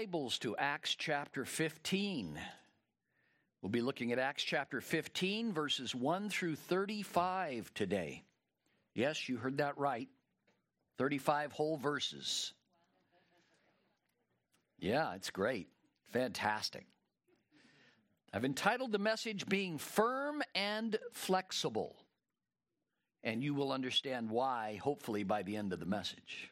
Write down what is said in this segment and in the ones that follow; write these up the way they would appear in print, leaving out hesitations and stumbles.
Bibles to Acts chapter 15. We'll be looking at Acts chapter 15, verses 1 through 35 today. Yes, you heard that right. 35 whole verses. Yeah, it's great. Fantastic. I've entitled the message, Being Firm and Flexible. And you will understand why, hopefully, by the end of the message.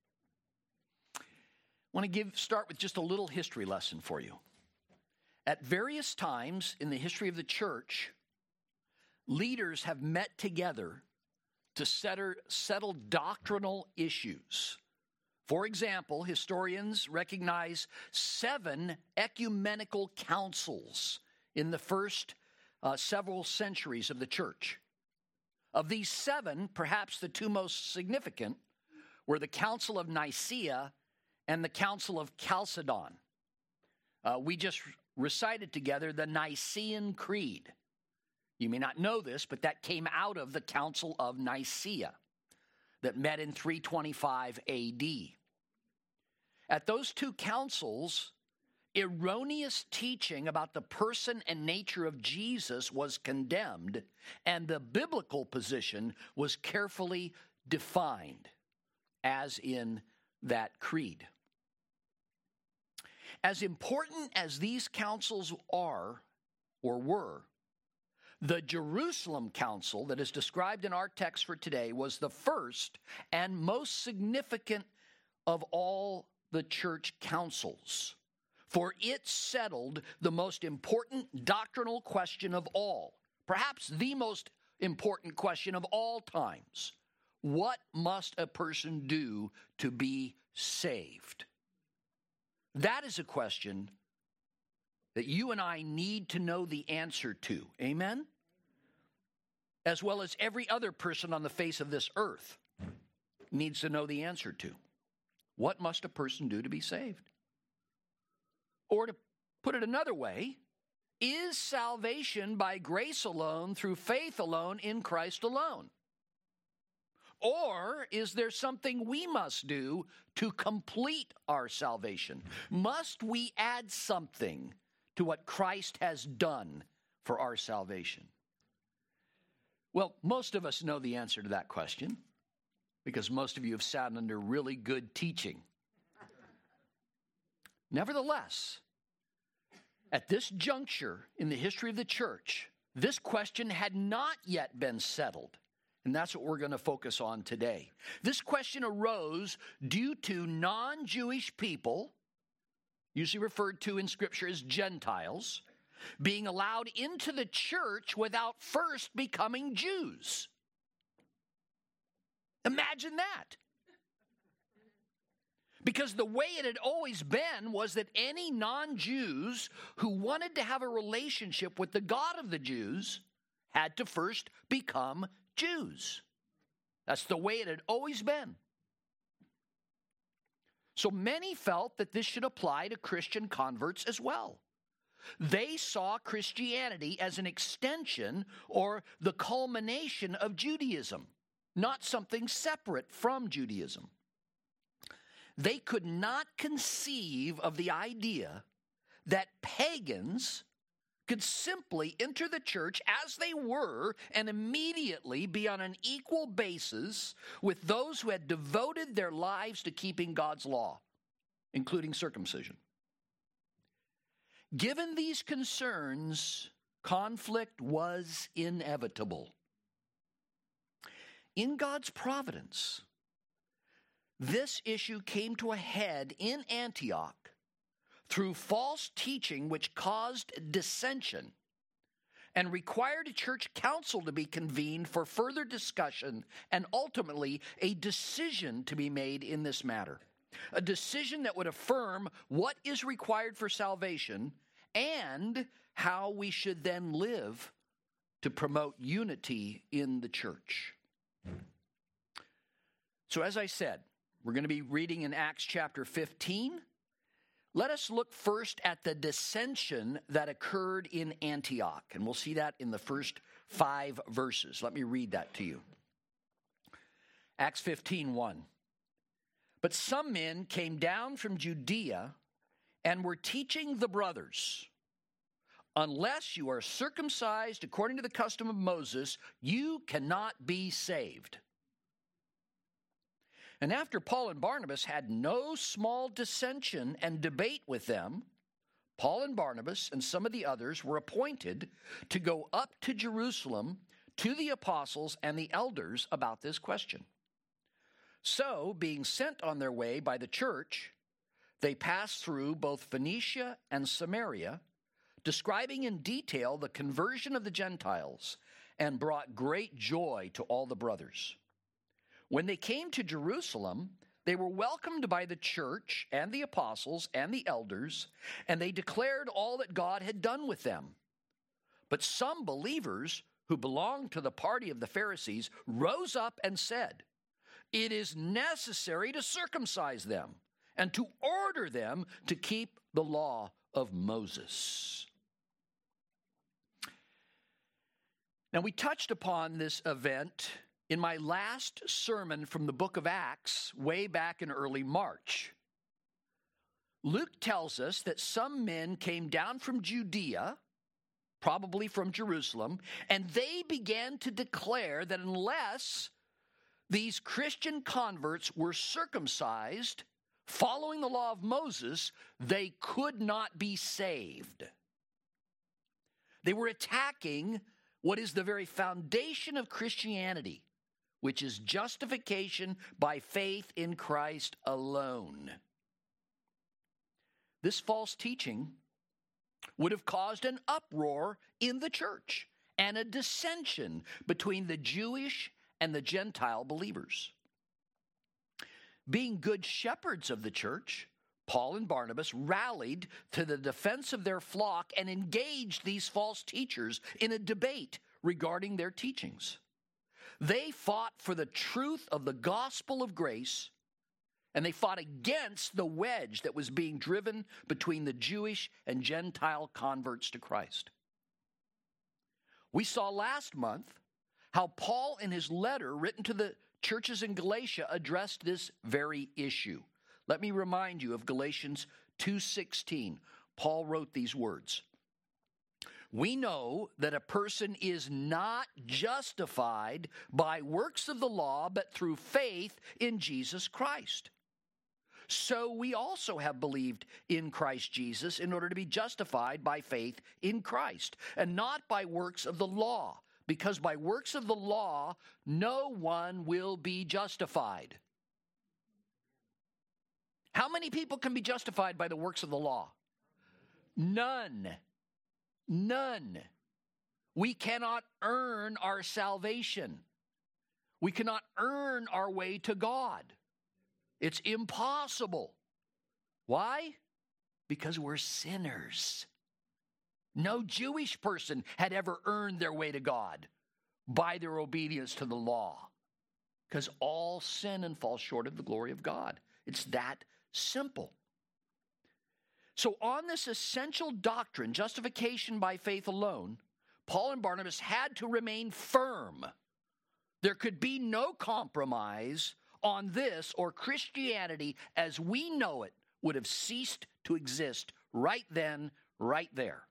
I want to start with just a little history lesson for you. At various times in the history of the church, leaders have met together to settle doctrinal issues. For example, historians recognize 7 ecumenical councils in the first several centuries of the church. Of these 7, perhaps the 2 most significant were the Council of Nicaea and the Council of Chalcedon. We just recited together the Nicene Creed. You may not know this, but that came out of the Council of Nicaea that met in 325 AD. At those 2 councils, erroneous teaching about the person and nature of Jesus was condemned, and the biblical position was carefully defined, as in that creed. As important as these councils are, or were, the Jerusalem Council that is described in our text for today was the first and most significant of all the church councils, for it settled the most important doctrinal question of all, perhaps the most important question of all times. What must a person do to be saved? That is a question that you and I need to know the answer to. Amen? As well as every other person on the face of this earth needs to know the answer to. What must a person do to be saved? Or to put it another way, is salvation by grace alone, through faith alone, in Christ alone? Or is there something we must do to complete our salvation? Must we add something to what Christ has done for our salvation? Well, most of us know the answer to that question because most of you have sat under really good teaching. Nevertheless, at this juncture in the history of the church, this question had not yet been settled. And that's what we're going to focus on today. This question arose due to non-Jewish people, usually referred to in Scripture as Gentiles, being allowed into the church without first becoming Jews. Imagine that. Because the way it had always been was that any non-Jews who wanted to have a relationship with the God of the Jews had to first become Jews. That's the way it had always been. So many felt that this should apply to Christian converts as well. They saw Christianity as an extension or the culmination of Judaism, not something separate from Judaism. They could not conceive of the idea that pagans could simply enter the church as they were and immediately be on an equal basis with those who had devoted their lives to keeping God's law, including circumcision. Given these concerns, conflict was inevitable. In God's providence, this issue came to a head in Antioch through false teaching which caused dissension and required a church council to be convened for further discussion and ultimately a decision to be made in this matter. A decision that would affirm what is required for salvation and how we should then live to promote unity in the church. So as I said, we're going to be reading in Acts chapter 15. Let us look first at the dissension that occurred in Antioch, and we'll see that in the first 5 verses. Let me read that to you. Acts 15:1. But some men came down from Judea and were teaching the brothers, unless you are circumcised according to the custom of Moses, you cannot be saved. And after Paul and Barnabas had no small dissension and debate with them, Paul and Barnabas and some of the others were appointed to go up to Jerusalem to the apostles and the elders about this question. So, being sent on their way by the church, they passed through both Phoenicia and Samaria, describing in detail the conversion of the Gentiles, and brought great joy to all the brothers. When they came to Jerusalem, they were welcomed by the church and the apostles and the elders, and they declared all that God had done with them. But some believers who belonged to the party of the Pharisees rose up and said, "It is necessary to circumcise them and to order them to keep the law of Moses." Now, we touched upon this event in my last sermon from the book of Acts way back in early March. Luke tells us that some men came down from Judea, probably from Jerusalem, and they began to declare that unless these Christian converts were circumcised, following the law of Moses, they could not be saved. They were attacking what is the very foundation of Christianity, which is justification by faith in Christ alone. This false teaching would have caused an uproar in the church and a dissension between the Jewish and the Gentile believers. Being good shepherds of the church, Paul and Barnabas rallied to the defense of their flock and engaged these false teachers in a debate regarding their teachings. They fought for the truth of the gospel of grace, and they fought against the wedge that was being driven between the Jewish and Gentile converts to Christ. We saw last month how Paul, in his letter written to the churches in Galatia, addressed this very issue. Let me remind you of Galatians 2:16. Paul wrote these words: "We know that a person is not justified by works of the law, but through faith in Jesus Christ. So we also have believed in Christ Jesus in order to be justified by faith in Christ, and not by works of the law, because by works of the law no one will be justified." How many people can be justified by the works of the law? None. None. We cannot earn our salvation. We cannot earn our way to God. It's impossible. Why? Because we're sinners. No Jewish person had ever earned their way to God by their obedience to the law, because all sin and fall short of the glory of God. It's that simple. So on this essential doctrine, justification by faith alone, Paul and Barnabas had to remain firm. There could be no compromise on this, or Christianity as we know it would have ceased to exist right then, right there.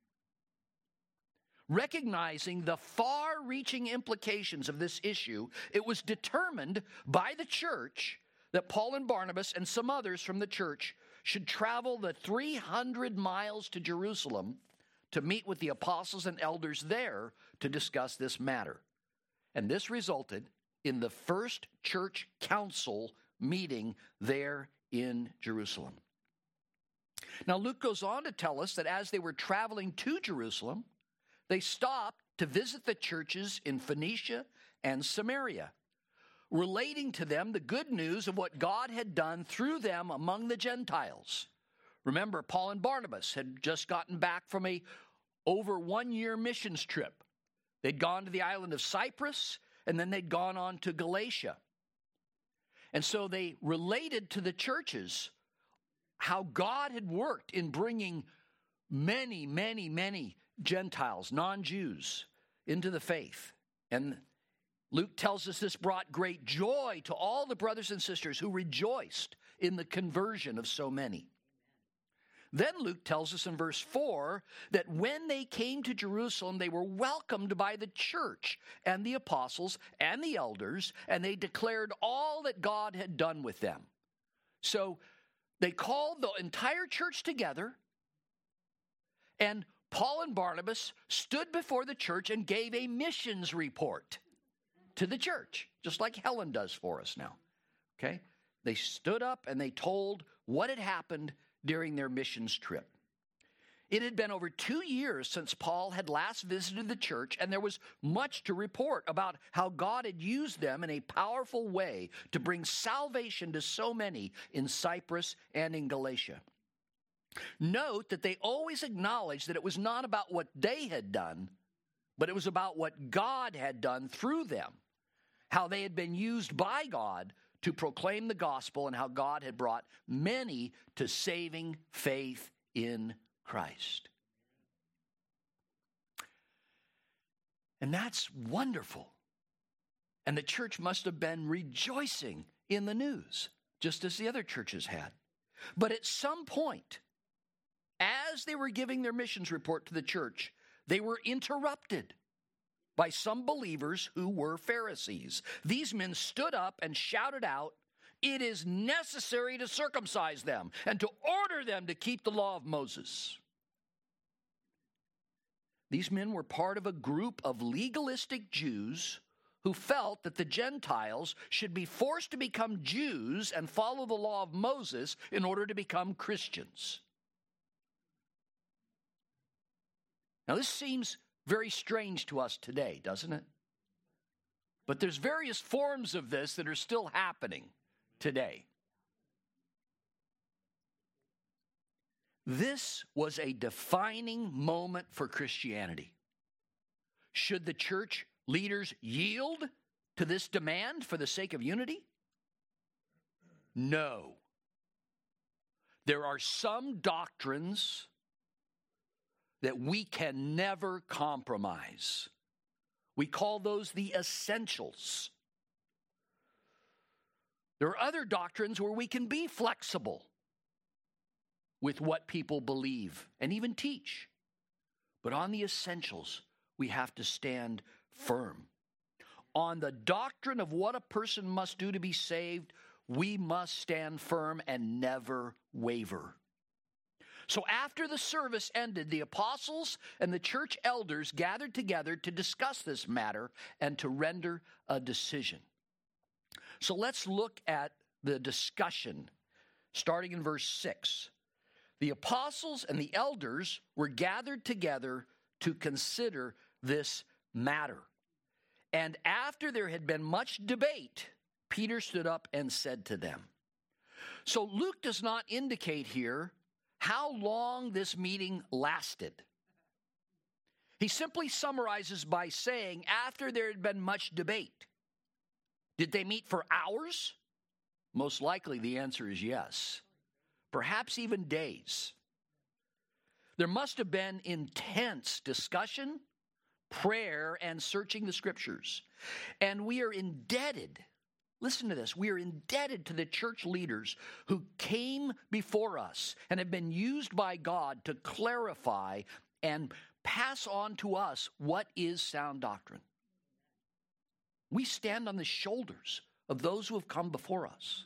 Recognizing the far-reaching implications of this issue, it was determined by the church that Paul and Barnabas and some others from the church should travel the 300 miles to Jerusalem to meet with the apostles and elders there to discuss this matter. And this resulted in the first church council meeting there in Jerusalem. Now, Luke goes on to tell us that as they were traveling to Jerusalem, they stopped to visit the churches in Phoenicia and Samaria, relating to them the good news of what God had done through them among the Gentiles. Remember, Paul and Barnabas had just gotten back from a over 1-year missions trip. They'd gone to the island of Cyprus, and then they'd gone on to Galatia. And so they related to the churches how God had worked in bringing many, many, many Gentiles, non-Jews, into the faith. And Luke tells us this brought great joy to all the brothers and sisters who rejoiced in the conversion of so many. Then Luke tells us in verse 4 that when they came to Jerusalem, they were welcomed by the church and the apostles and the elders, and they declared all that God had done with them. So they called the entire church together, and Paul and Barnabas stood before the church and gave a missions report to the church, just like Helen does for us now. Okay? They stood up and they told what had happened during their missions trip. It had been over 2 years since Paul had last visited the church, and there was much to report about how God had used them in a powerful way to bring salvation to so many in Cyprus and in Galatia. Note that they always acknowledged that it was not about what they had done, but it was about what God had done through them, how they had been used by God to proclaim the gospel, and how God had brought many to saving faith in Christ. And that's wonderful. And the church must have been rejoicing in the news, just as the other churches had. But at some point, as they were giving their missions report to the church, they were interrupted by some believers who were Pharisees. These men stood up and shouted out, "It is necessary to circumcise them and to order them to keep the law of Moses." These men were part of a group of legalistic Jews who felt that the Gentiles should be forced to become Jews and follow the law of Moses in order to become Christians. Now, this seems very strange to us today, doesn't it? But there's various forms of this that are still happening today. This was a defining moment for Christianity. Should the church leaders yield to this demand for the sake of unity? No. There are some doctrines that we can never compromise. We call those the essentials. There are other doctrines where we can be flexible with what people believe and even teach. But on the essentials, we have to stand firm. On the doctrine of what a person must do to be saved, we must stand firm and never waver. So after the service ended, the apostles and the church elders gathered together to discuss this matter and to render a decision. So let's look at the discussion, starting in verse 6. The apostles and the elders were gathered together to consider this matter. And after there had been much debate, Peter stood up and said to them. So Luke does not indicate here how long this meeting lasted. He simply summarizes by saying, after there had been much debate. Did they meet for hours? Most likely the answer is yes. Perhaps even days. There must have been intense discussion, prayer, and searching the scriptures. And we are indebted. Listen to this. We are indebted to the church leaders who came before us and have been used by God to clarify and pass on to us what is sound doctrine. We stand on the shoulders of those who have come before us.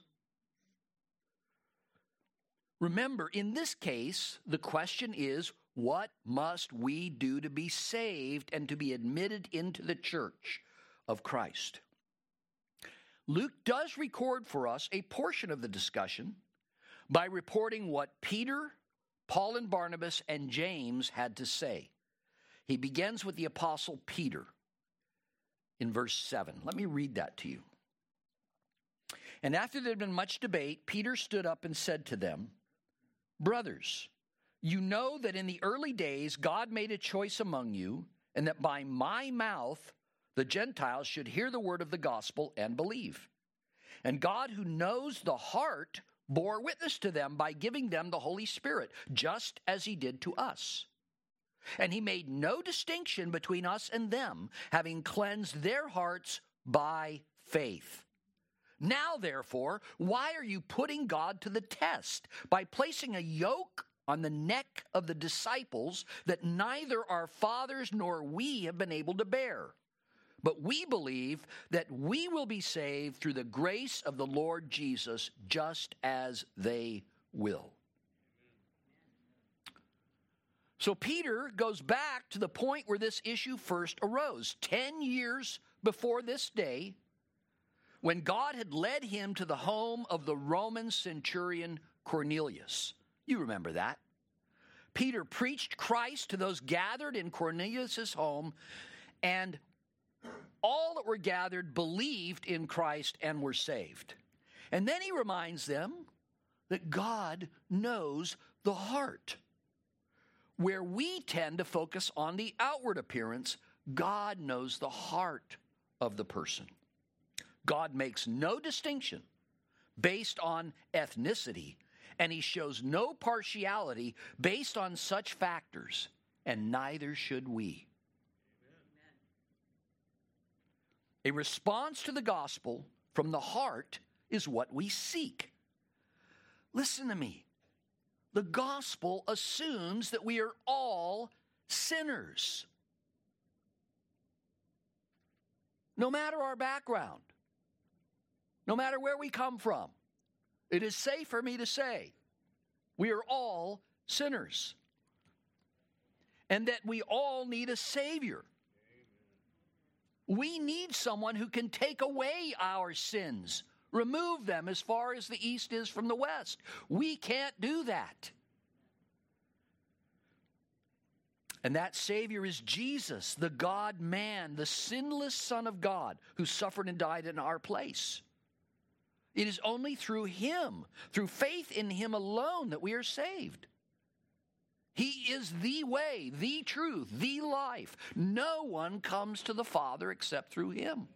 Remember, in this case, the question is, what must we do to be saved and to be admitted into the church of Christ? Luke does record for us a portion of the discussion by reporting what Peter, Paul and Barnabas, and James had to say. He begins with the apostle Peter in verse 7. Let me read that to you. And after there had been much debate, Peter stood up and said to them, "Brothers, you know that in the early days God made a choice among you, and that by my mouth the Gentiles should hear the word of the gospel and believe. And God, who knows the heart, bore witness to them by giving them the Holy Spirit, just as he did to us. And he made no distinction between us and them, having cleansed their hearts by faith. Now, therefore, why are you putting God to the test by placing a yoke on the neck of the disciples that neither our fathers nor we have been able to bear. But we believe that we will be saved through the grace of the Lord Jesus, just as they will. So Peter goes back to the point where this issue first arose, 10 years before this day, when God had led him to the home of the Roman centurion Cornelius. You remember that. Peter preached Christ to those gathered in Cornelius' home, and all that were gathered believed in Christ and were saved. And then he reminds them that God knows the heart. Where we tend to focus on the outward appearance, God knows the heart of the person. God makes no distinction based on ethnicity, and he shows no partiality based on such factors, and neither should we. A response to the gospel from the heart is what we seek. Listen to me. The gospel assumes that we are all sinners, no matter our background, no matter where we come from. It is safe for me to say we are all sinners, and that we all need a Savior. We need someone who can take away our sins, remove them as far as the east is from the west. We can't do that. And that Savior is Jesus, the God-man, the sinless Son of God, who suffered and died in our place. It is only through him, through faith in him alone, that we are saved. He is the way, the truth, the life. No one comes to the Father except through him.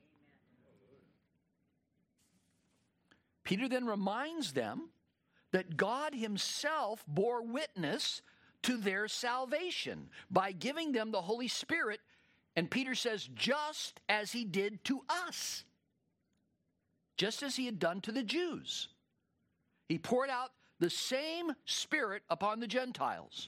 Peter then reminds them that God himself bore witness to their salvation by giving them the Holy Spirit, and Peter says, just as he did to us, just as he had done to the Jews. He poured out the same Spirit upon the Gentiles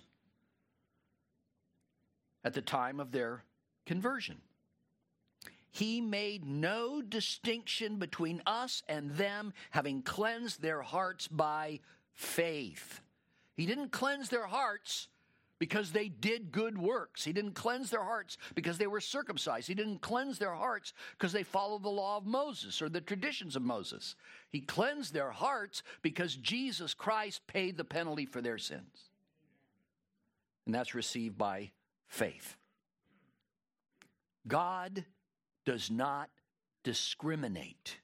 at the time of their conversion. He made no distinction between us and them, having cleansed their hearts by faith. He didn't cleanse their hearts because they did good works. He didn't cleanse their hearts because they were circumcised. He didn't cleanse their hearts because they followed the law of Moses or the traditions of Moses. He cleansed their hearts because Jesus Christ paid the penalty for their sins. And that's received by faith. God does not discriminate.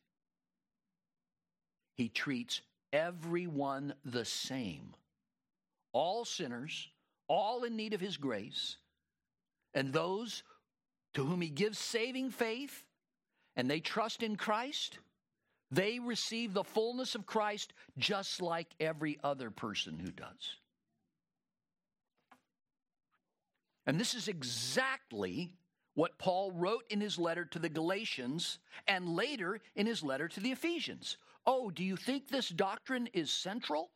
He treats everyone the same. All sinners, all in need of his grace, and those to whom he gives saving faith and they trust in Christ, they receive the fullness of Christ just like every other person who does. And this is exactly what Paul wrote in his letter to the Galatians and later in his letter to the Ephesians. Oh, do you think this doctrine is central?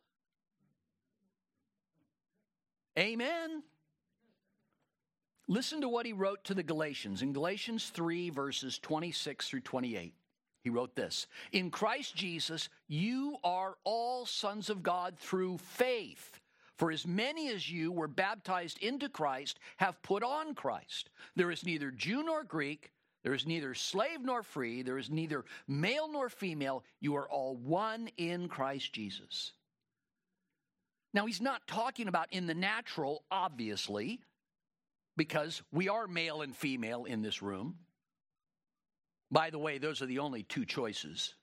Amen. Listen to what he wrote to the Galatians. In Galatians 3, verses 26 through 28, he wrote this: in Christ Jesus, you are all sons of God through faith. For as many as you were baptized into Christ have put on Christ. There is neither Jew nor Greek, there is neither slave nor free, there is neither male nor female. You are all one in Christ Jesus. Now, he's not talking about in the natural, obviously, because we are male and female in this room. By the way, those are the only two choices.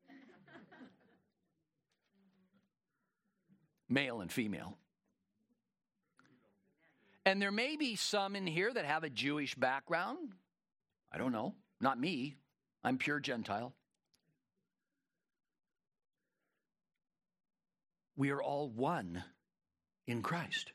Male and female. And there may be some in here that have a Jewish background. I don't know. Not me. I'm pure Gentile. We are all one in Christ.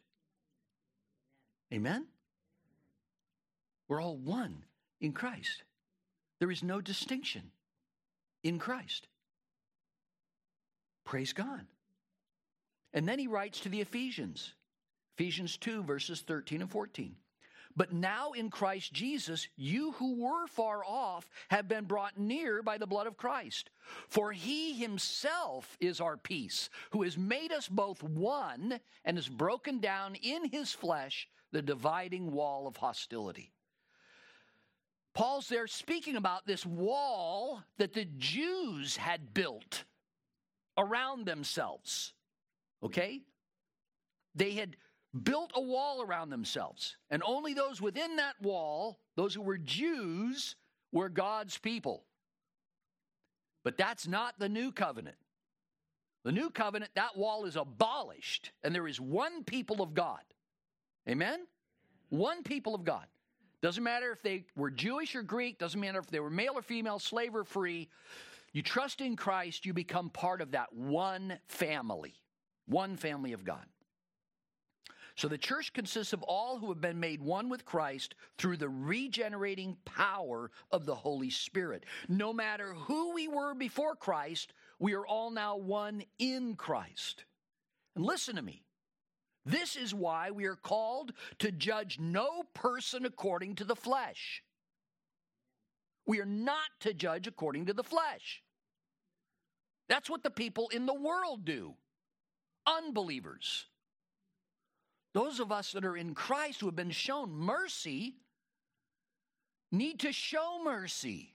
Amen? We're all one in Christ. There is no distinction in Christ. Praise God. And then he writes to the Ephesians Ephesians 2, verses 13 and 14. But now in Christ Jesus, you who were far off have been brought near by the blood of Christ. For he himself is our peace, who has made us both one and has broken down in his flesh the dividing wall of hostility. Paul's there speaking about this wall that the Jews had built around themselves. Okay? They had built a wall around themselves, and only those within that wall, those who were Jews, were God's people. But that's not the new covenant. The new covenant, that wall is abolished, and there is one people of God. Amen? One people of God. Doesn't matter if they were Jewish or Greek, doesn't matter if they were male or female, slave or free. You trust in Christ, you become part of that one family of God. So the church consists of all who have been made one with Christ through the regenerating power of the Holy Spirit. No matter who we were before Christ, we are all now one in Christ. And listen to me. This is why we are called to judge no person according to the flesh. We are not to judge according to the flesh. That's what the people in the world do. Unbelievers. Those of us that are in Christ who have been shown mercy need to show mercy.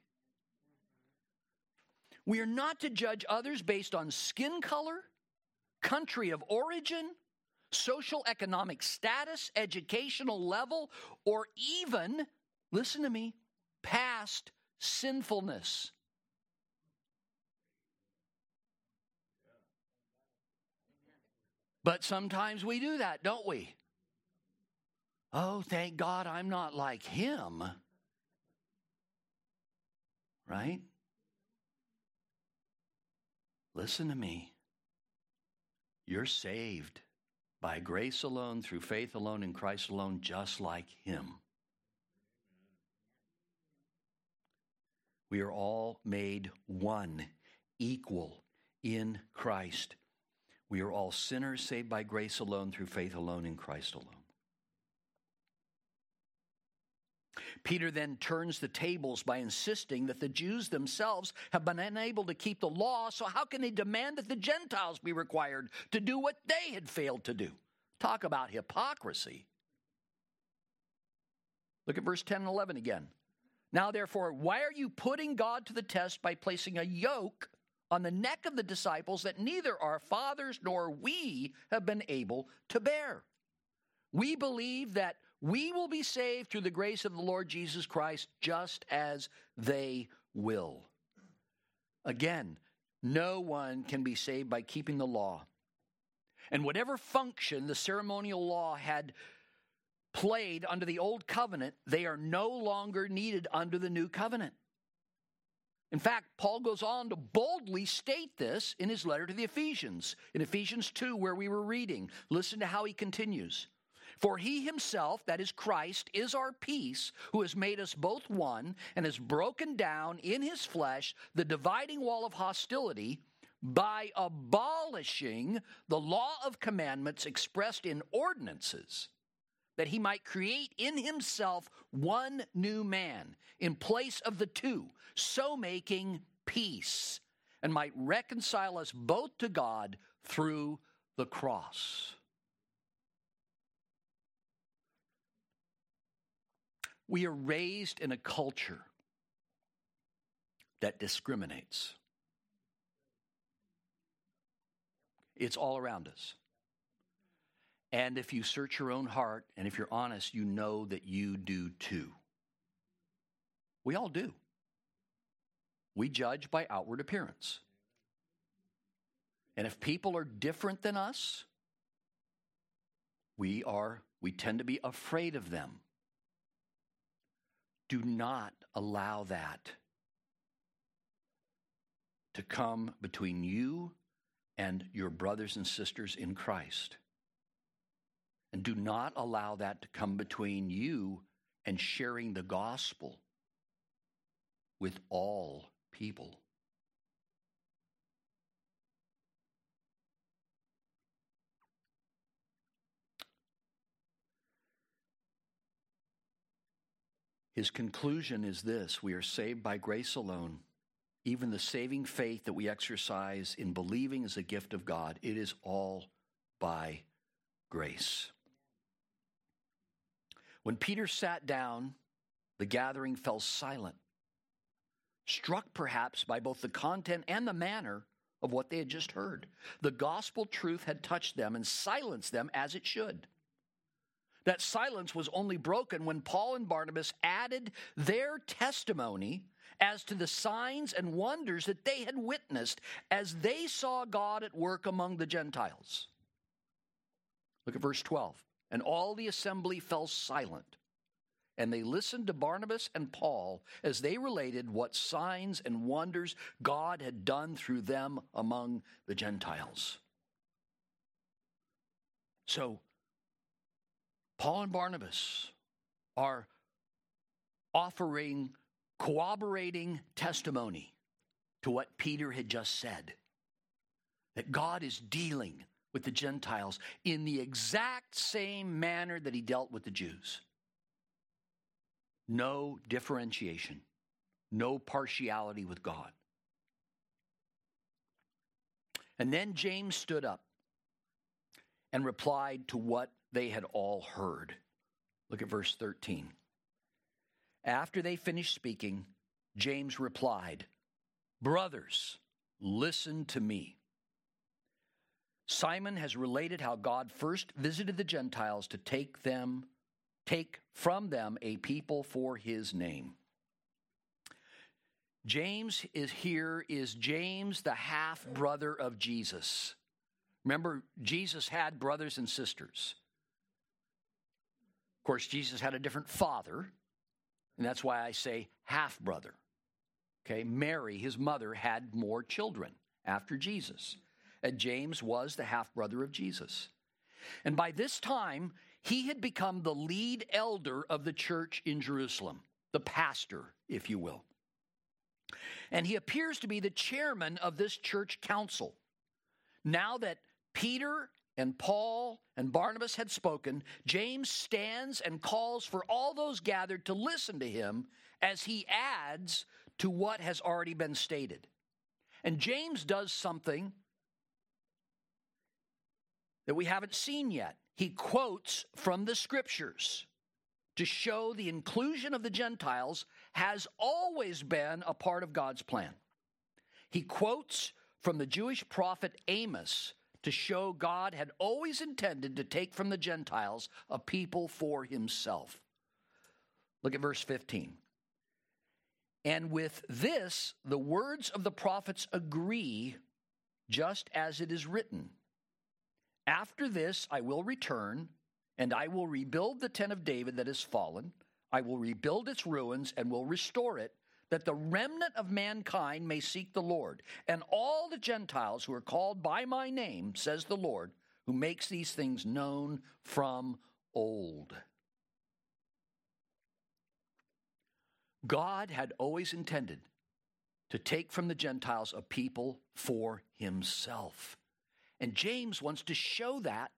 We are not to judge others based on skin color, country of origin, social economic status, educational level, or even, listen to me, past sinfulness. But sometimes we do that, don't we? Oh, thank God I'm not like him. Right? Listen to me. You're saved by grace alone, through faith alone, in Christ alone, just like him. We are all made one, equal in Christ. We are all sinners saved by grace alone, through faith alone, in Christ alone. Peter then turns the tables by insisting that the Jews themselves have been unable to keep the law, so how can they demand that the Gentiles be required to do what they had failed to do? Talk about hypocrisy. Look at verse 10 and 11 again. Now therefore, why are you putting God to the test by placing a yoke on the neck of the disciples that neither our fathers nor we have been able to bear? We believe that we will be saved through the grace of the Lord Jesus Christ, just as they will. Again, no one can be saved by keeping the law. And whatever function the ceremonial law had played under the old covenant, they are no longer needed under the new covenant. In fact, Paul goes on to boldly state this in his letter to the Ephesians. In Ephesians 2, where we were reading, listen to how he continues. For he himself, that is Christ, is our peace, who has made us both one and has broken down in his flesh the dividing wall of hostility by abolishing the law of commandments expressed in ordinances, that he might create in himself one new man in place of the two, so making peace, and might reconcile us both to God through the cross. We are raised in a culture that discriminates. It's all around us. And if you search your own heart, and if you're honest, you know that you do too. We all do. We judge by outward appearance. And if people are different than us, we tend to be afraid of them. Do not allow that to come between you and your brothers and sisters in Christ. And do not allow that to come between you and sharing the gospel with all people. His conclusion is this: we are saved by grace alone. Even the saving faith that we exercise in believing is a gift of God. It is all by grace. When Peter sat down, the gathering fell silent, struck perhaps by both the content and the manner of what they had just heard. The gospel truth had touched them and silenced them as it should. That silence was only broken when Paul and Barnabas added their testimony as to the signs and wonders that they had witnessed as they saw God at work among the Gentiles. Look at verse 12. And all the assembly fell silent, and they listened to Barnabas and Paul as they related what signs and wonders God had done through them among the Gentiles. So, Paul and Barnabas are offering corroborating testimony to what Peter had just said, that God is dealing with the Gentiles in the exact same manner that he dealt with the Jews. No differentiation, no partiality with God. And then James stood up and replied to what they had all heard. Look at verse 13. After they finished speaking, James replied, "Brothers, listen to me. Simon has related how God first visited the Gentiles to take from them a people for his name." James is James, the half-brother of Jesus. Remember, Jesus had brothers and sisters. Of course, Jesus had a different father, and that's why I say half-brother. Okay, Mary, his mother, had more children after Jesus. And James was the half-brother of Jesus. And by this time, he had become the lead elder of the church in Jerusalem, the pastor, if you will. And he appears to be the chairman of this church council. Now that Peter and Paul and Barnabas had spoken, James stands and calls for all those gathered to listen to him as he adds to what has already been stated. And James does something that we haven't seen yet. He quotes from the scriptures to show the inclusion of the Gentiles has always been a part of God's plan. He quotes from the Jewish prophet Amos to show God had always intended to take from the Gentiles a people for himself. Look at verse 15. And with this, the words of the prophets agree, just as it is written. After this, I will return, and I will rebuild the tent of David that has fallen. I will rebuild its ruins and will restore it, that the remnant of mankind may seek the Lord, and all the Gentiles who are called by my name, says the Lord, who makes these things known from old. God had always intended to take from the Gentiles a people for himself. And James wants to show that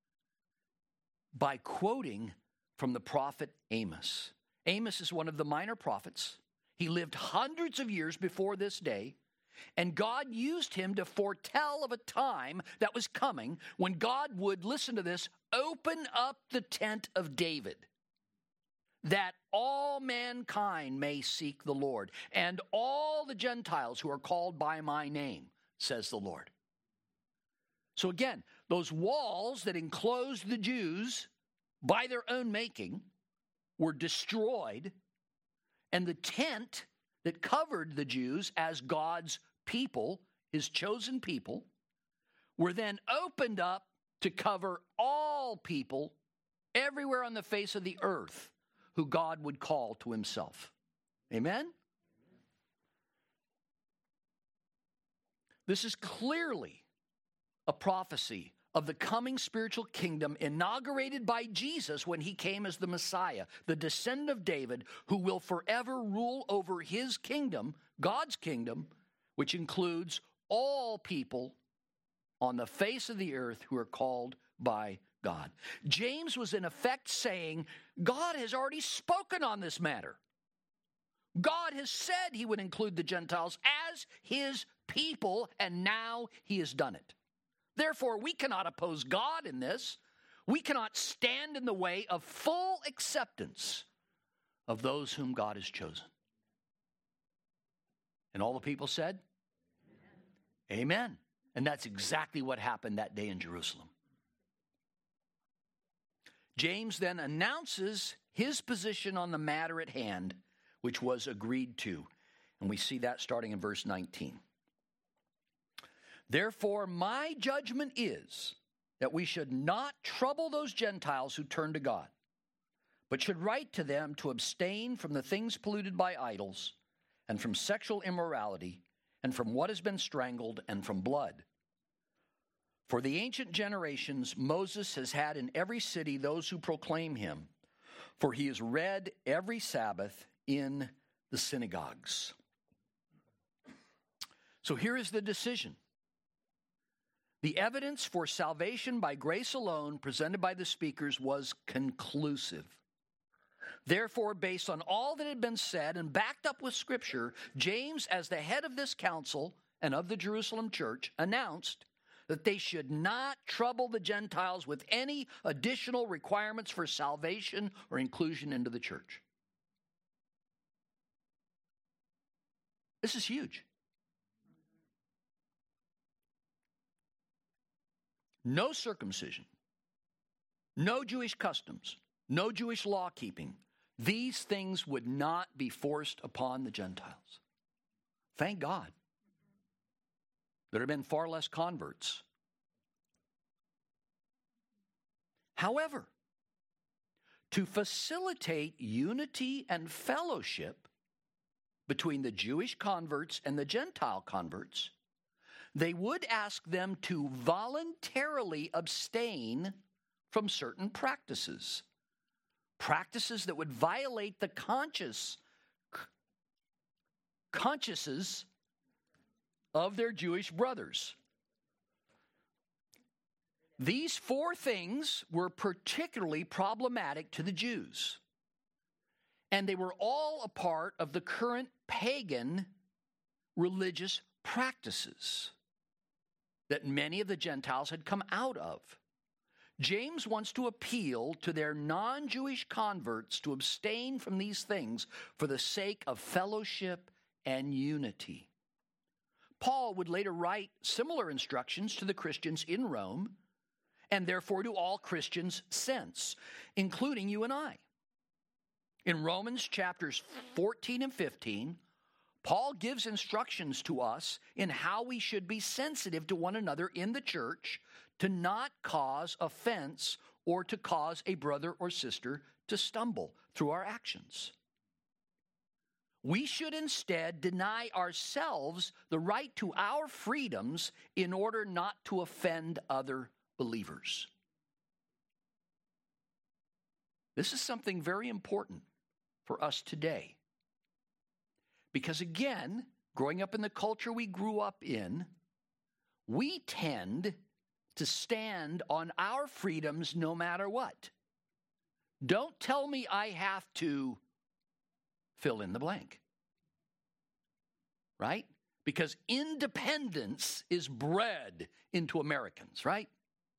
by quoting from the prophet Amos. Amos is one of the minor prophets. He lived hundreds of years before this day, and God used him to foretell of a time that was coming when God would, listen to this, open up the tent of David, that all mankind may seek the Lord, and all the Gentiles who are called by my name, says the Lord. So again, those walls that enclosed the Jews by their own making were destroyed, and the tent that covered the Jews as God's people, his chosen people, were then opened up to cover all people everywhere on the face of the earth who God would call to himself. Amen? This is clearly a prophecy of the coming spiritual kingdom inaugurated by Jesus when he came as the Messiah, the descendant of David, who will forever rule over his kingdom, God's kingdom, which includes all people on the face of the earth who are called by God. James was in effect saying, God has already spoken on this matter. God has said he would include the Gentiles as his people, and now he has done it. Therefore, we cannot oppose God in this. We cannot stand in the way of full acceptance of those whom God has chosen. And all the people said, Amen. Amen. And that's exactly what happened that day in Jerusalem. James then announces his position on the matter at hand, which was agreed to. And we see that starting in verse 19. Therefore, my judgment is that we should not trouble those Gentiles who turn to God, but should write to them to abstain from the things polluted by idols, and from sexual immorality, and from what has been strangled, and from blood. For the ancient generations, Moses has had in every city those who proclaim him, for he is read every Sabbath in the synagogues. So here is the decision. The evidence for salvation by grace alone presented by the speakers was conclusive. Therefore, based on all that had been said and backed up with Scripture, James, as the head of this council and of the Jerusalem church, announced that they should not trouble the Gentiles with any additional requirements for salvation or inclusion into the church. This is huge. No circumcision, no Jewish customs, no Jewish law keeping. These things would not be forced upon the Gentiles. Thank God. There have been far less converts. However, to facilitate unity and fellowship between the Jewish converts and the Gentile converts, they would ask them to voluntarily abstain from certain practices. Practices that would violate the consciences of their Jewish brothers. These four things were particularly problematic to the Jews, and they were all a part of the current pagan religious practices that many of the Gentiles had come out of. James wants to appeal to their non-Jewish converts to abstain from these things for the sake of fellowship and unity. Paul would later write similar instructions to the Christians in Rome, and therefore to all Christians since, including you and I. In Romans chapters 14 and 15, Paul gives instructions to us in how we should be sensitive to one another in the church to not cause offense or to cause a brother or sister to stumble through our actions. We should instead deny ourselves the right to our freedoms in order not to offend other believers. This is something very important for us today. Because again, growing up in the culture we grew up in, we tend to stand on our freedoms no matter what. Don't tell me I have to fill in the blank. Right? Because independence is bred into Americans, right?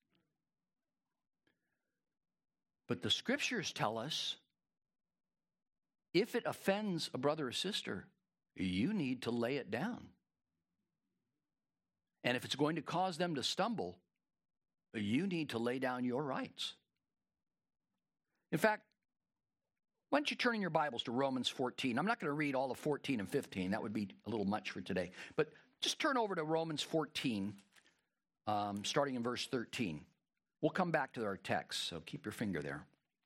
But the scriptures tell us if it offends a brother or sister, you need to lay it down. And if it's going to cause them to stumble, you need to lay down your rights. In fact, why don't you turn in your Bibles to Romans 14? I'm not going to read all of 14 and 15. That would be a little much for today. But just turn over to Romans 14, starting in verse 13. We'll come back to our text, so keep your finger there.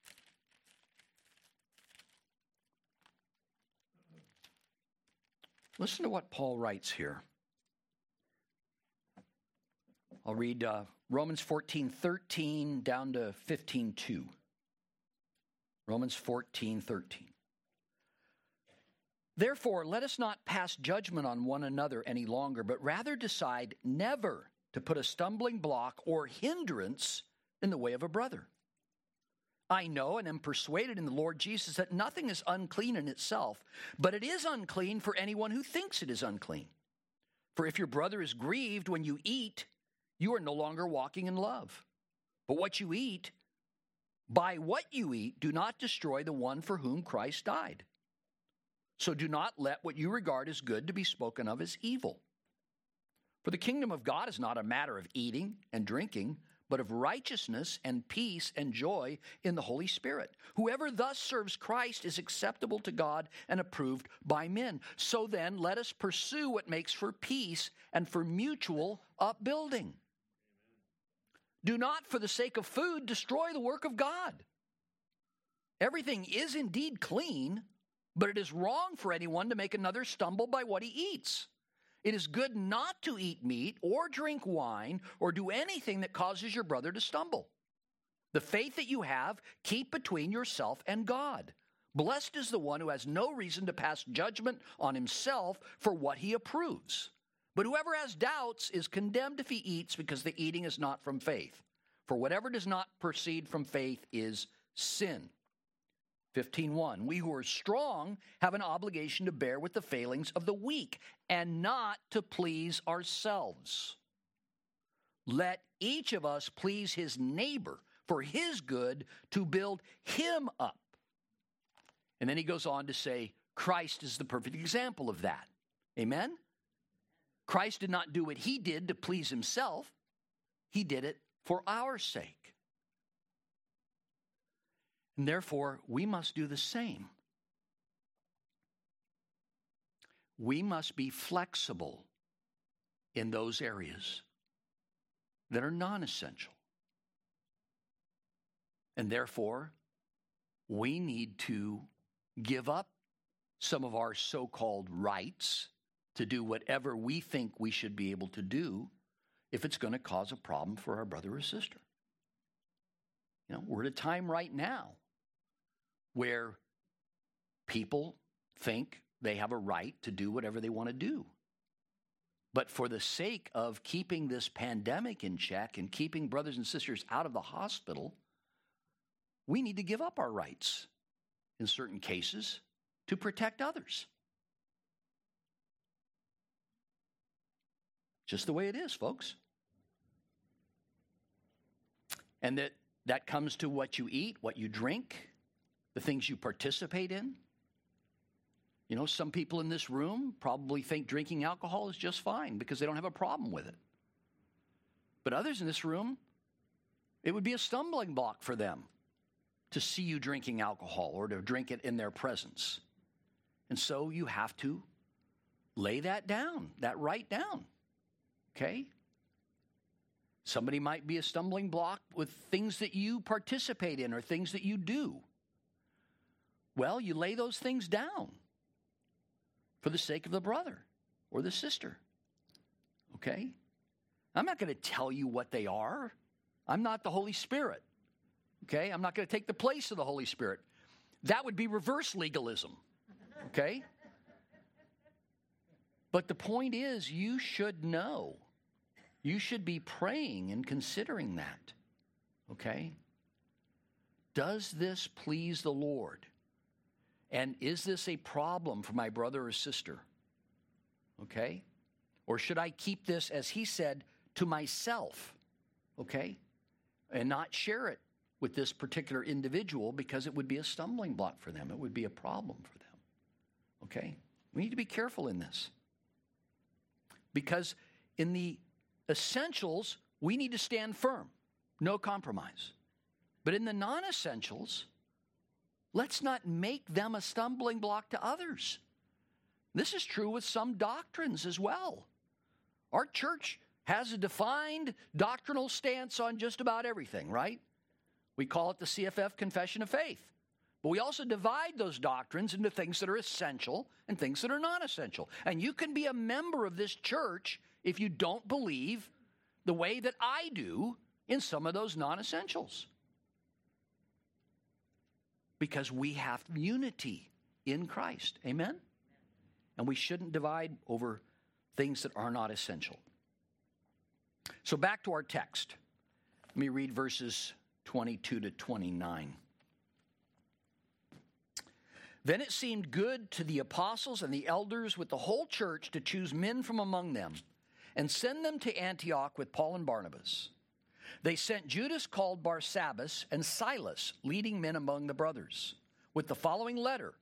Listen to what Paul writes here. I'll read Romans 14:13 down to 15:2. Romans 14:13. Therefore, let us not pass judgment on one another any longer, but rather decide never to put a stumbling block or hindrance in the way of a brother. I know and am persuaded in the Lord Jesus that nothing is unclean in itself, but it is unclean for anyone who thinks it is unclean. For if your brother is grieved when you eat, you are no longer walking in love. But what you eat, by what you eat, do not destroy the one for whom Christ died. So do not let what you regard as good to be spoken of as evil. For the kingdom of God is not a matter of eating and drinking, but of righteousness and peace and joy in the Holy Spirit. Whoever thus serves Christ is acceptable to God and approved by men. So then, let us pursue what makes for peace and for mutual upbuilding. Do not, for the sake of food, destroy the work of God. Everything is indeed clean, but it is wrong for anyone to make another stumble by what he eats. It is good not to eat meat or drink wine or do anything that causes your brother to stumble. The faith that you have, keep between yourself and God. Blessed is the one who has no reason to pass judgment on himself for what he approves. But whoever has doubts is condemned if he eats, because the eating is not from faith. For whatever does not proceed from faith is sin. 15:1, we who are strong have an obligation to bear with the failings of the weak and not to please ourselves. Let each of us please his neighbor for his good, to build him up. And then he goes on to say, Christ is the perfect example of that. Amen? Christ did not do what he did to please himself. He did it for our sake. And therefore, we must do the same. We must be flexible in those areas that are non-essential. And therefore, we need to give up some of our so-called rights to do whatever we think we should be able to do if it's going to cause a problem for our brother or sister. You know, we're at a time right now where people think they have a right to do whatever they want to do. But for the sake of keeping this pandemic in check and keeping brothers and sisters out of the hospital, we need to give up our rights in certain cases to protect others. Just the way it is, folks. And that comes to what you eat, what you drink, the things you participate in. You know, some people in this room probably think drinking alcohol is just fine because they don't have a problem with it. But others in this room, it would be a stumbling block for them to see you drinking alcohol or to drink it in their presence. And so you have to lay that down, that right down. Okay? Somebody might be a stumbling block with things that you participate in or things that you do. Well, you lay those things down for the sake of the brother or the sister. Okay? I'm not going to tell you what they are. I'm not the Holy Spirit. Okay? I'm not going to take the place of the Holy Spirit. That would be reverse legalism. Okay? But the point is, you should know. You should be praying and considering that. Okay? Does this please the Lord? And is this a problem for my brother or sister? Okay? Or should I keep this, as he said, to myself? Okay? And not share it with this particular individual because it would be a stumbling block for them. It would be a problem for them. Okay? We need to be careful in this. Because in the essentials, we need to stand firm. No compromise. But in the non-essentials, let's not make them a stumbling block to others. This is true with some doctrines as well. Our church has a defined doctrinal stance on just about everything, right? We call it the CFF Confession of Faith. But we also divide those doctrines into things that are essential and things that are non-essential. And you can be a member of this church if you don't believe the way that I do in some of those non-essentials. Because we have unity in Christ. Amen? And we shouldn't divide over things that are not essential. So back to our text. Let me read verses 22 to 29. Then it seemed good to the apostles and the elders with the whole church to choose men from among them and send them to Antioch with Paul and Barnabas. They sent Judas called Barsabbas and Silas, leading men among the brothers, with the following letter.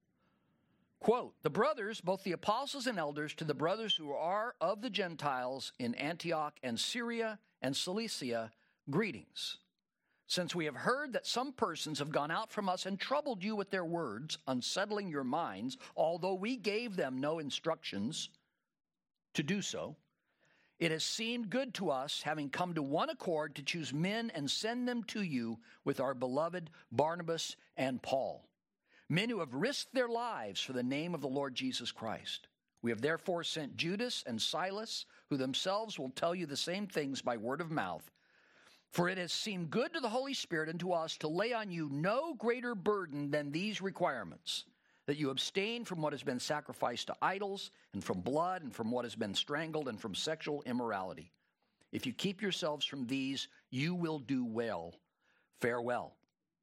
Quote, the brothers, both the apostles and elders, to the brothers who are of the Gentiles in Antioch and Syria and Cilicia, greetings. Since we have heard that some persons have gone out from us and troubled you with their words, unsettling your minds, although we gave them no instructions to do so, it has seemed good to us, having come to one accord, to choose men and send them to you with our beloved Barnabas and Paul, men who have risked their lives for the name of the Lord Jesus Christ. We have therefore sent Judas and Silas, who themselves will tell you the same things by word of mouth. For it has seemed good to the Holy Spirit and to us to lay on you no greater burden than these requirements, that you abstain from what has been sacrificed to idols, and from blood, and from what has been strangled, and from sexual immorality. If you keep yourselves from these, you will do well. Farewell.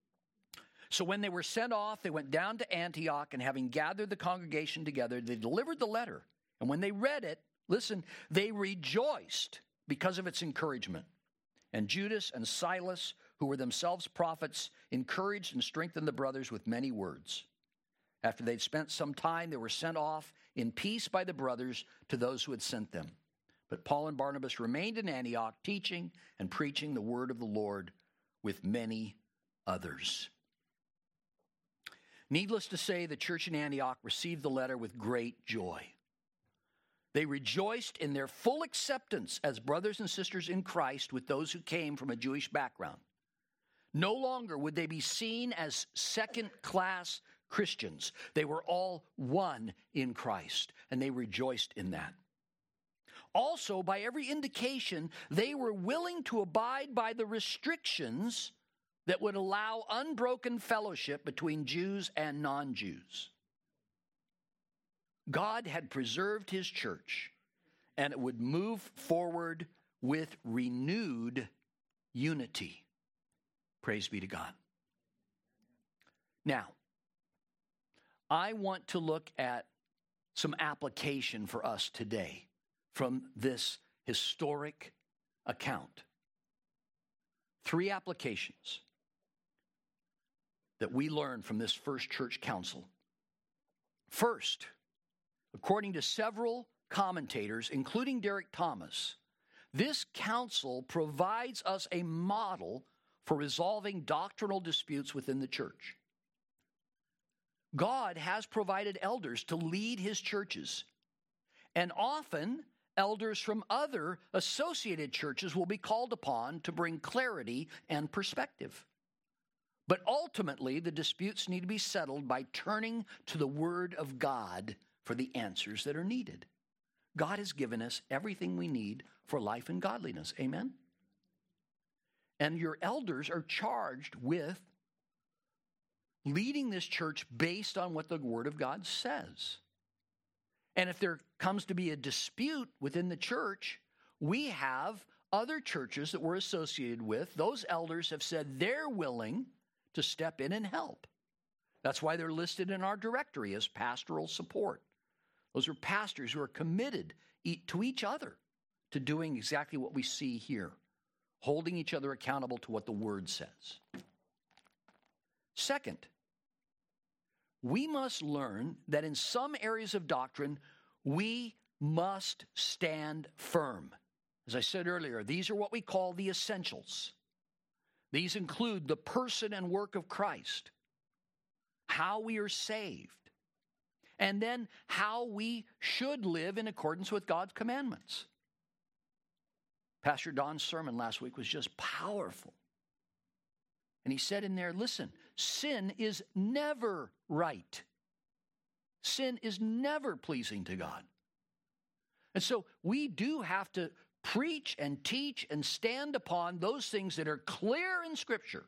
So when they were sent off, they went down to Antioch, and having gathered the congregation together, they delivered the letter. And when they read it, listen, they rejoiced because of its encouragement. And Judas and Silas, who were themselves prophets, encouraged and strengthened the brothers with many words. After they'd spent some time, they were sent off in peace by the brothers to those who had sent them. But Paul and Barnabas remained in Antioch, teaching and preaching the word of the Lord with many others. Needless to say, the church in Antioch received the letter with great joy. They rejoiced in their full acceptance as brothers and sisters in Christ with those who came from a Jewish background. No longer would they be seen as second-class Christians. They were all one in Christ, and they rejoiced in that. Also, by every indication, they were willing to abide by the restrictions that would allow unbroken fellowship between Jews and non-Jews. God had preserved his church, and it would move forward with renewed unity. Praise be to God. Now, I want to look at some application for us today from this historic account. 3 applications that we learn from this first church council. First, according to several commentators, including Derek Thomas, this council provides us a model for resolving doctrinal disputes within the church. God has provided elders to lead his churches, and often elders from other associated churches will be called upon to bring clarity and perspective. But ultimately, the disputes need to be settled by turning to the Word of God for the answers that are needed. God has given us everything we need for life and godliness. Amen? And your elders are charged with leading this church based on what the Word of God says. And if there comes to be a dispute within the church, we have other churches that we're associated with. Those elders have said they're willing to step in and help. That's why they're listed in our directory as pastoral support. Those are pastors who are committed to each other, to doing exactly what we see here, holding each other accountable to what the Word says. Second, we must learn that in some areas of doctrine, we must stand firm. As I said earlier, these are what we call the essentials. These include the person and work of Christ, how we are saved, and then how we should live in accordance with God's commandments. Pastor Don's sermon last week was just powerful. And he said in there, listen, sin is never right. Sin is never pleasing to God. And so we do have to preach and teach and stand upon those things that are clear in Scripture.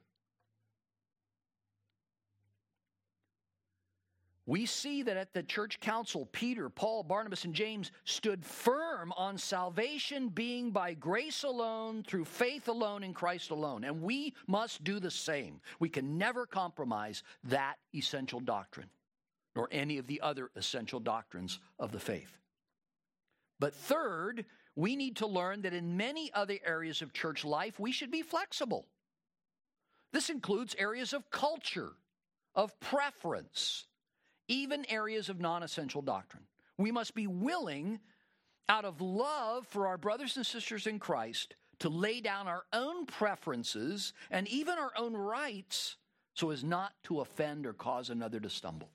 We see that at the church council, Peter, Paul, Barnabas, and James stood firm on salvation being by grace alone, through faith alone, in Christ alone. And we must do the same. We can never compromise that essential doctrine. nor any of the other essential doctrines of the faith. But third, we need to learn that in many other areas of church life, we should be flexible. This includes areas of culture, of preference, even areas of non-essential doctrine. We must be willing, out of love for our brothers and sisters in Christ, to lay down our own preferences and even our own rights so as not to offend or cause another to stumble.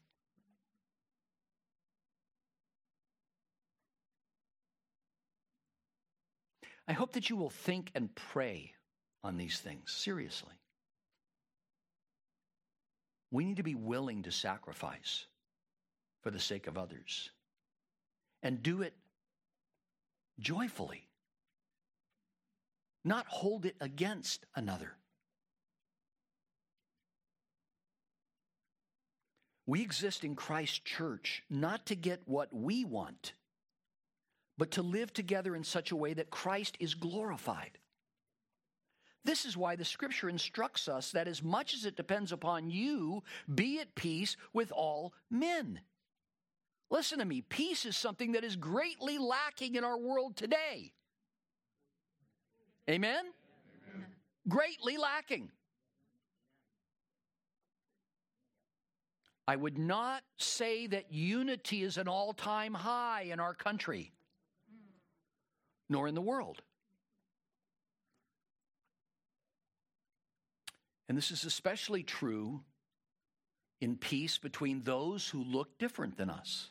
I hope that you will think and pray on these things seriously. We need to be willing to sacrifice for the sake of others and do it joyfully, not hold it against another. We exist in Christ's church not to get what we want, but to live together in such a way that Christ is glorified. This is why the Scripture instructs us that as much as it depends upon you, be at peace with all men. Listen to me, peace is something that is greatly lacking in our world today. Amen? Amen. Greatly lacking. I would not say that unity is an all-time high in our country, nor in the world. And this is especially true in peace between those who look different than us.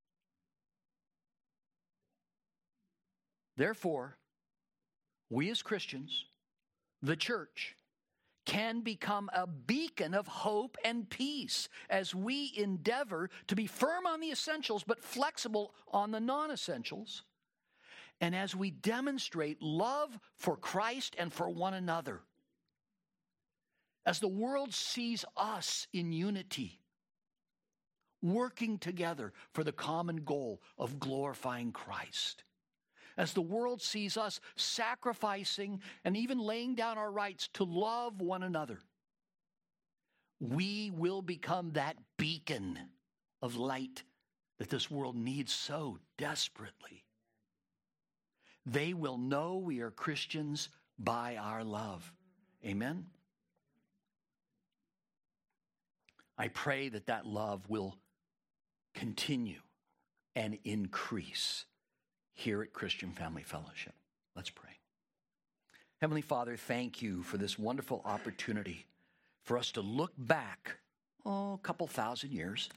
Therefore, we as Christians, the church, can become a beacon of hope and peace as we endeavor to be firm on the essentials but flexible on the non-essentials, and as we demonstrate love for Christ and for one another. As the world sees us in unity, working together for the common goal of glorifying Christ. As the world sees us sacrificing and even laying down our rights to love one another, we will become that beacon of light that this world needs so desperately. They will know we are Christians by our love. Amen? I pray that that love will continue and increase here at Christian Family Fellowship. Let's pray. Heavenly Father, thank you for this wonderful opportunity for us to look back, a couple thousand years,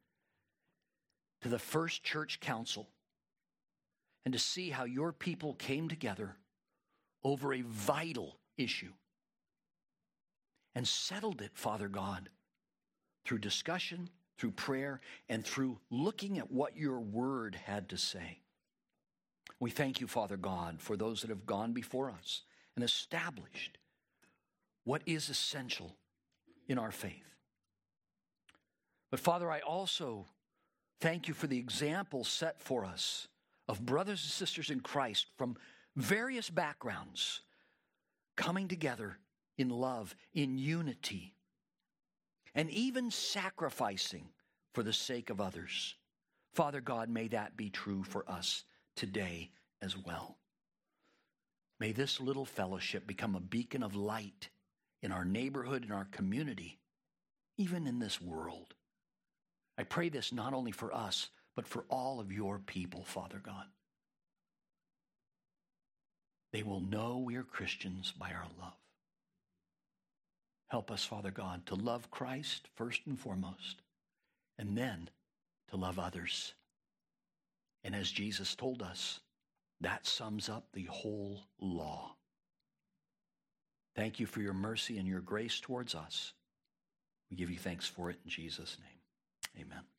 to the first church council and to see how your people came together over a vital issue and settled it, Father God, through discussion, through prayer, and through looking at what your word had to say. We thank you, Father God, for those that have gone before us and established what is essential in our faith. But Father, I also thank you for the example set for us of brothers and sisters in Christ from various backgrounds coming together in love, in unity, and even sacrificing for the sake of others. Father God, may that be true for us today as well. May this little fellowship become a beacon of light in our neighborhood, in our community, even in this world. I pray this not only for us, but for all of your people, Father God. They will know we are Christians by our love. Help us, Father God, to love Christ first and foremost, and then to love others. And as Jesus told us, that sums up the whole law. Thank you for your mercy and your grace towards us. We give you thanks for it in Jesus' name. Amen.